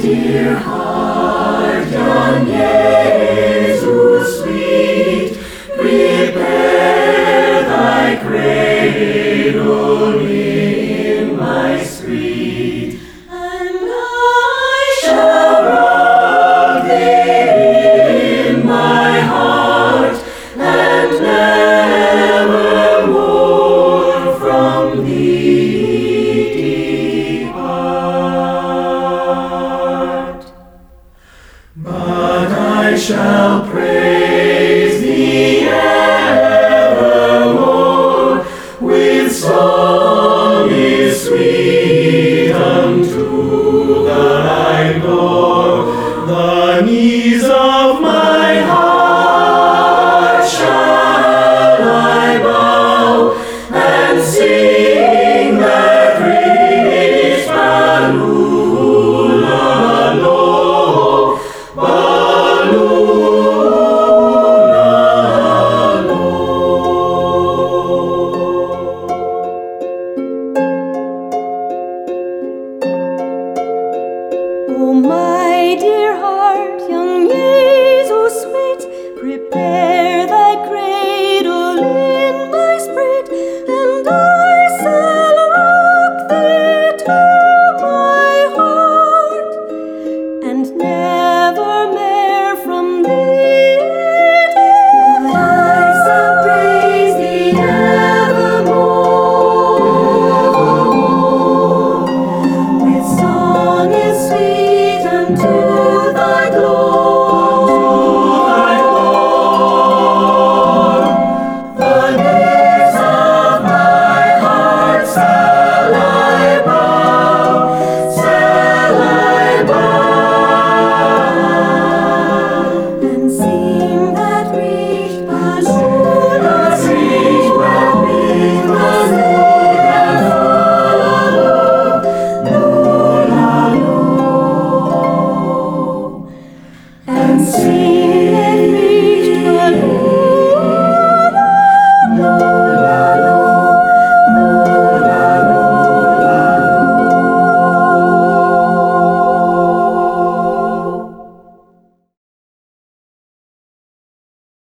dear heart, young Jesus sweet, prepare thy cradle in my street, and I shall rock thee in my heart, and nevermore from thee depart. But I shall praise thee evermore with song is sweet unto thy door. The knees of my heart shall I bow and sing that rich Balula-lo, Balula-lo. Oh, my dear heart, young Jesus sweet, prepare thy cradle in my spirit, and I shall rock thee to my heart, and nevermore from thee depart. I shall praise thee evermore with song is sweet unto thy glory. The knees of my heart shall I bow, shall I bow, and sing that rich Balula-lo, and sing